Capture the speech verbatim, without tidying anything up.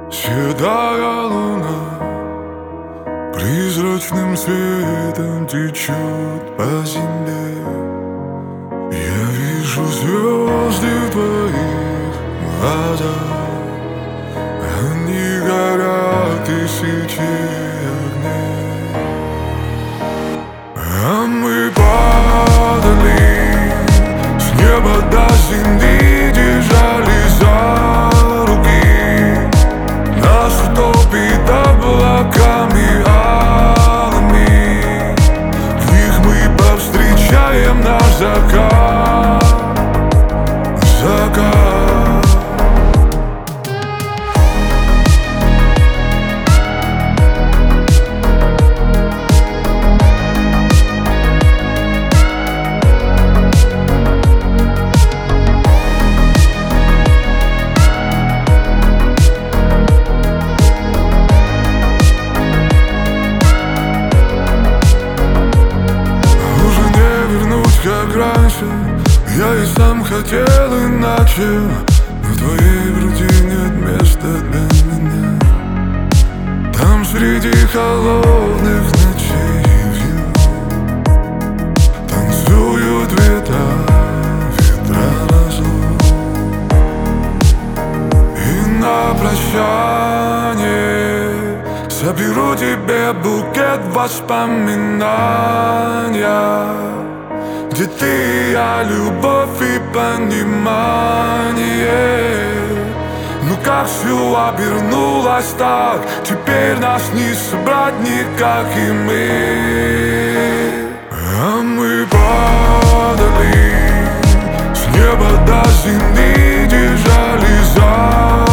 Седая луна призрачным светом течет по земле. Я вижу звезды в твоих глазах, они горят тысячи огней. А мы падали с неба до земли, держались за руки. Нас утопит облаками алыми, в них мы повстречаем наш закат, закат. Как раньше, я и сам хотел иначе, но в твоей груди нет места для меня. Там среди холодных ночей вьют, танцуют ветра, ветра разлук. И на прощание соберу тебе букет воспоминаний, где ты, я, любовь и понимание. Ну как все обернулось так, теперь нас не собрать никак и мы. А мы падали с неба до земли, держались за